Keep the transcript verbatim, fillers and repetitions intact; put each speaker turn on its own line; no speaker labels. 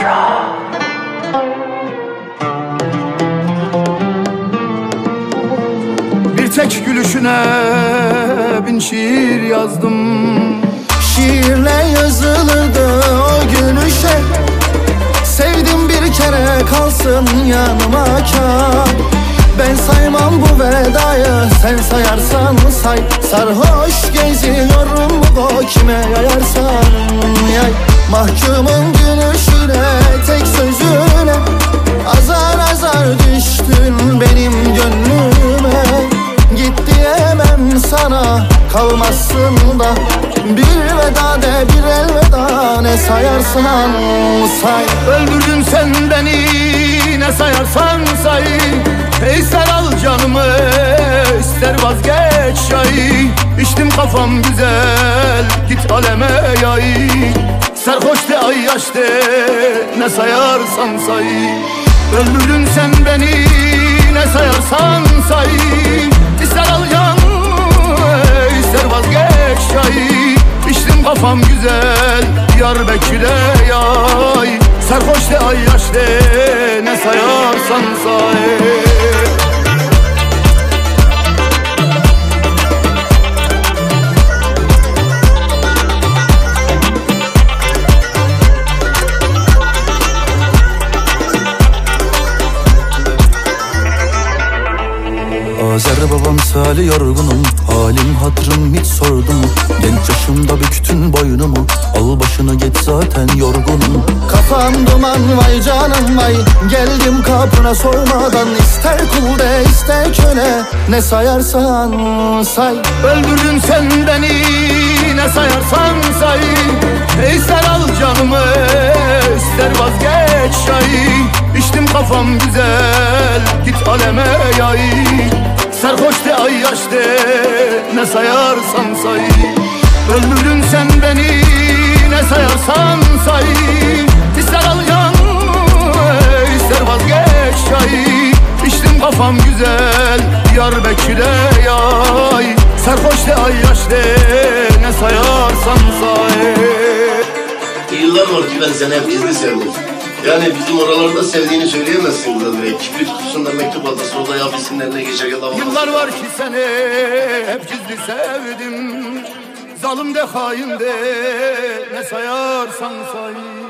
Bir tek gülüşüne bin şiir yazdım.
Şiirle yazılırdı o gülüşe. Sevdim bir kere kalsın yanıma kâr. Ben saymam bu vedayı, sen sayarsan say. Sarhoş geziyorum bu kime yayarsan yay. Mahkumun gülüşüne, tek sözüne azar azar düştün benim gönlüme. Git diyemem sana, kalmazsın da bir veda de bir elveda, ne sayarsan say.
Öldürdün sen beni, ne sayarsan say. İster al canımı, ister vazgeç şay. İçtim kafam güzel, git aleme yay. Sarhoş de ay yaş de, ne sayarsan say. Öldürdün sen beni, ne sayarsan say. İster al canımı, ister vazgeç şay. İçtim kafam güzel, Diyarbakır'a yay. Sarhoş de ay yaş de, ne sayarsan say.
Azer babam Salih yorgunum, halim hatırım hiç sordum mu? Genç yaşımda büktün boynumu, al başını git zaten yorgunum. Kafam duman vay canım vay, geldim kapına sormadan. İster kul de ister köle, ne sayarsan say.
Öldürdün sen beni, ne sayarsan say. İster al canımı, ister vazgeç şay. İçtim kafam güzel, git aleme yay. Sarhoş de ay yaş de, ne sayarsan say. Öldürdün sen beni, ne sayarsan say. İster al canımı, ister vazgeç şay. İçtim kafam güzel, Diyarbakır'a yay. Sarhoş de ay yaş de, ne sayarsan say.
Yıllar var ki ben seni hep gizli sevdim. Yani bizim oralarda sevdiğini söyleyemezsin burada direkt. Kibrit kutusunda mektup atası, o da ya isimlerine geçer ya da...
Yıllar var ki seni hep gizli sevdim. Zalim de hain de, ne sayarsan say.